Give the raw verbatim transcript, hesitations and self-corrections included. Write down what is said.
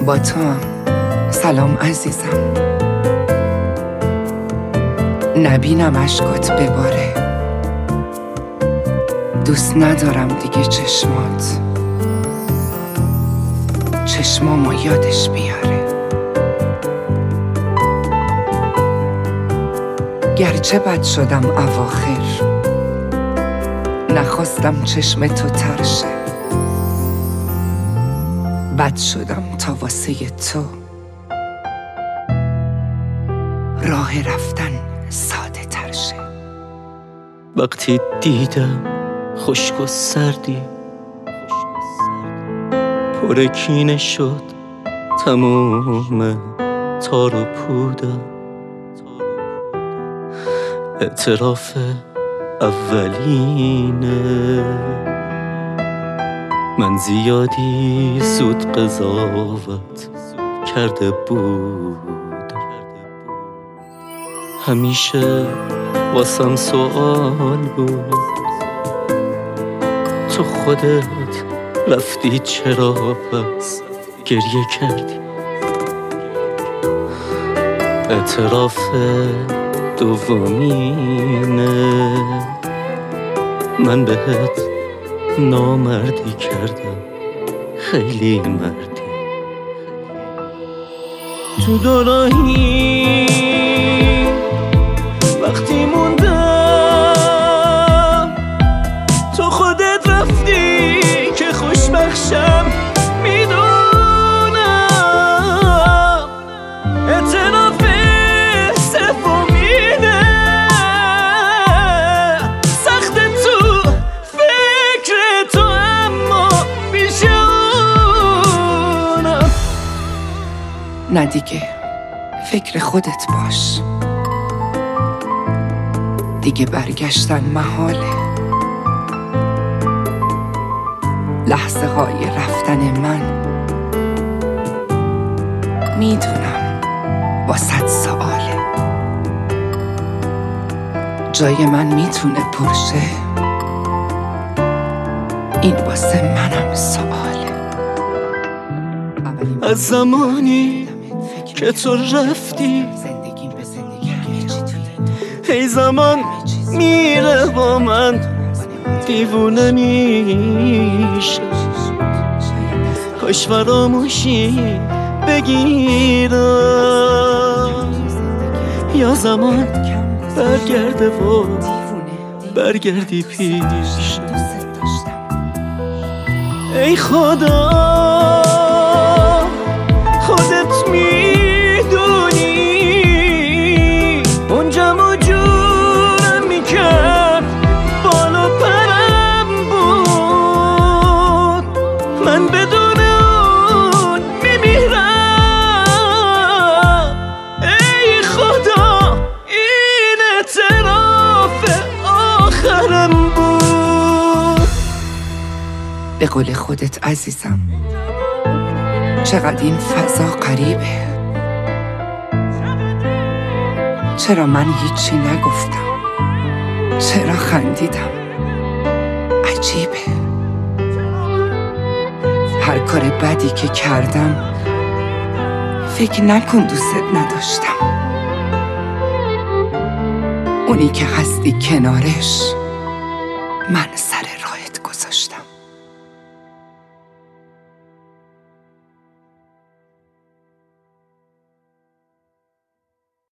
با تو هم. سلام عزیزم. نبینم اشکات بباره. دوست ندارم دیگه چشمات چشمامو یادش بیاره. گرچه بد شدم اواخر، نخواستم چشم تو ترشه. بد شدم تا واسه تو راه رفتن ساده تر شه. وقتی دیدم خشک و سردی پر کینه شد تموم تار و پودم. اعتراف اولینه، من زیادی زود قضاوت کرده بود. همیشه واسم سوال بود، تو خودت رفتی چرا پس گریه کردی؟ اعتراف دومینه، من بهت نامردی کردم، خیلی مردی. تو دوراهی وقتی موندم، تو خودت رفتی که خوشبخشم میدونم. اعتراف سومینه، سخت تو فکر تو اما بیشونم. نه دیگه فکر خودت باش، دیگه برگشتن محاله. لحظه های رفتن من میدونم با صد سواله. جای من میتونه پرشه، این واسه منم سواله. از زمانی که تو رفتی ای زمان میره با من دیوونه میشه. کاش فراموشی بگیرم یا زمان برگرده و برگردی پیش. ای خدا خودت میدونی اونجا موجودم میکرد، بالا پرم بود. من بدون اون میمیرم. ای خدا این اعتراف آخرم بود. به قول خودت عزیزم، چقدر این فضا غریبه. چرا من هیچی نگفتم؟ چرا خندیدم؟ عجیبه. هر کار بدی که کردم فکر نکن دوست نداشتم. اونی که هستی کنارش من سر